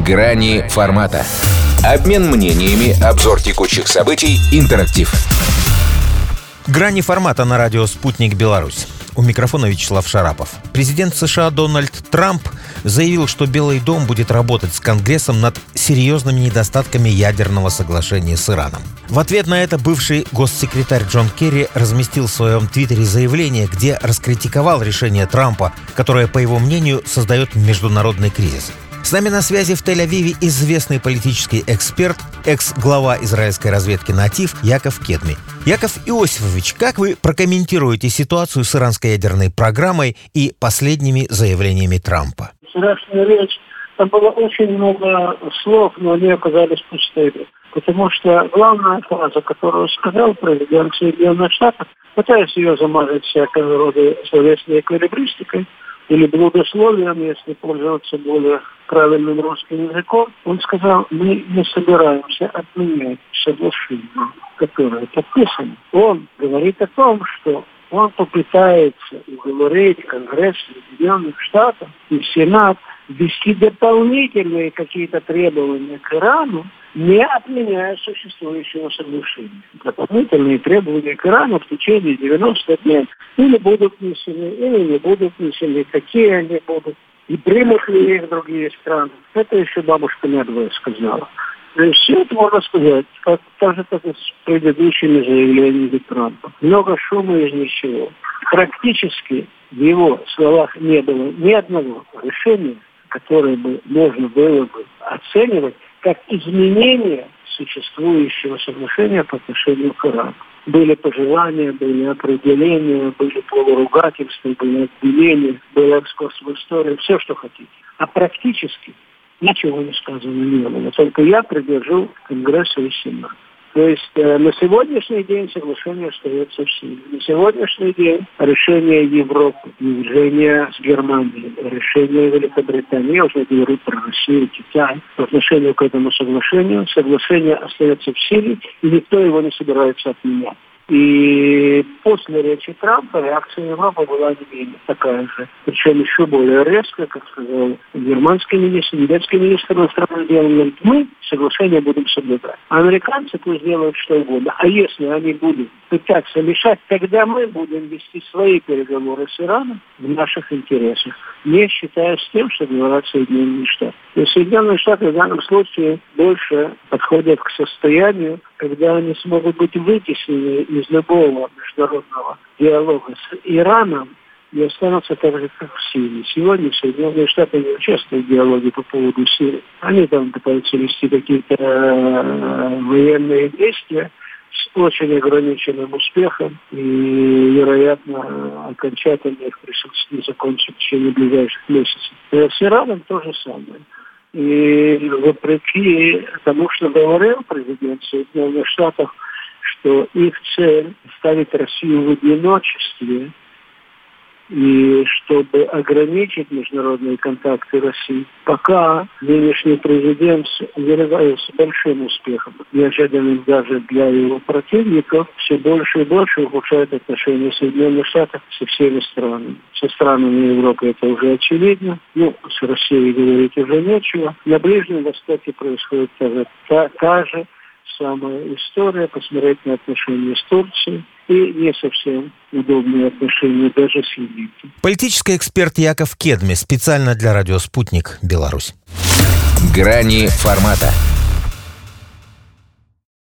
Грани формата. Обмен мнениями, обзор текущих событий, интерактив. Грани формата на радио «Спутник Беларусь». У микрофона Вячеслав Шарапов. Президент США Дональд Трамп заявил, что Белый дом будет работать с Конгрессом над серьезными недостатками ядерного соглашения с Ираном. В ответ на это бывший госсекретарь Джон Керри разместил в своем твиттере заявление, где раскритиковал решение Трампа, которое, по его мнению, создает международный кризис. С нами на связи в Тель-Авиве известный политический эксперт, экс-глава израильской разведки «Натив» Яков Кедми. Яков Иосифович, как вы прокомментируете ситуацию с иранской ядерной программой и последними заявлениями Трампа? Вчерашняя речь, там было очень много слов, но они оказались пустыми. Потому что главная фраза, которую сказал президент Соединенных Штатов, пытаясь ее замазать всякого рода словесной эквилибристикой, или блудословием, если пользоваться более правильным русским языком, он сказал, мы не собираемся отменять соглашение, которое подписано. Он говорит о том, что он попытается уговорить Конгресс Соединенных Штатов и Сенат ввести дополнительные какие-то требования к Ирану, не отменяя существующего соглашения. Дополнительные требования к Ирану в течение 90 дней или будут внесены, или не будут внесены, какие они будут, и примут ли их другие страны. Это еще бабушка надвое сказала. То есть все это можно сказать, так же, как и с предыдущими заявлениями Трампа. Много шума из ничего. Практически в его словах не было ни одного решения, которое бы можно было бы оценивать как изменение существующего соглашения по отношению к Ирану. Были пожелания, были определения, были полуругательства, были обвинения, был экскурс в историю, все, что хотите. А практически ничего не сказано не было. Только я придержу Конгрессу и Сенату. То есть на сегодняшний день соглашение остается в силе. На сегодняшний день решение Европы, решение с Германией, решение Великобритании, я уже говорю про Россию, Китай, по отношению к этому соглашению, соглашение остается в силе, и никто его не собирается отменять. И после речи Трампа реакция Европы была не менее такая же. Причем еще более резкая, как сказал германский министр, немецкий министр иностранных дел. Он говорит, мы соглашение будем соблюдать. А американцы пусть делают что угодно. А если они будут пытаться мешать, тогда мы будем вести свои переговоры с Ираном в наших интересах, не считаясь с тем, что говорят Соединенные Штаты. И Соединенные Штаты в данном случае больше подходят к состоянию, когда они смогут быть вытеснены из любого международного диалога с Ираном и останутся так же, как в Сирии. Сегодня Соединенные Штаты не участвуют в диалоге по поводу Сирии. Они там пытаются вести какие-то военные действия с очень ограниченным успехом, и, вероятно, окончательно их присутствие закончится в течение ближайших месяцев. И с Ираном то же самое. И вопреки тому, что говорил президент Соединенных Штатов, что их цель ставить Россию в одиночестве, и чтобы ограничить международные контакты России, пока нынешний президент является большим успехом, неожиданным даже для его противников, все больше и больше ухудшает отношения Соединенных Штатов со всеми странами. Со странами Европы это уже очевидно, с Россией говорить уже нечего. На Ближнем Востоке происходит та же самая история, посмотреть на отношения с Турцией и не совсем удобные отношения даже с Египтом. Политический эксперт Яков Кедми специально для радио «Спутник Беларусь». Грани формата.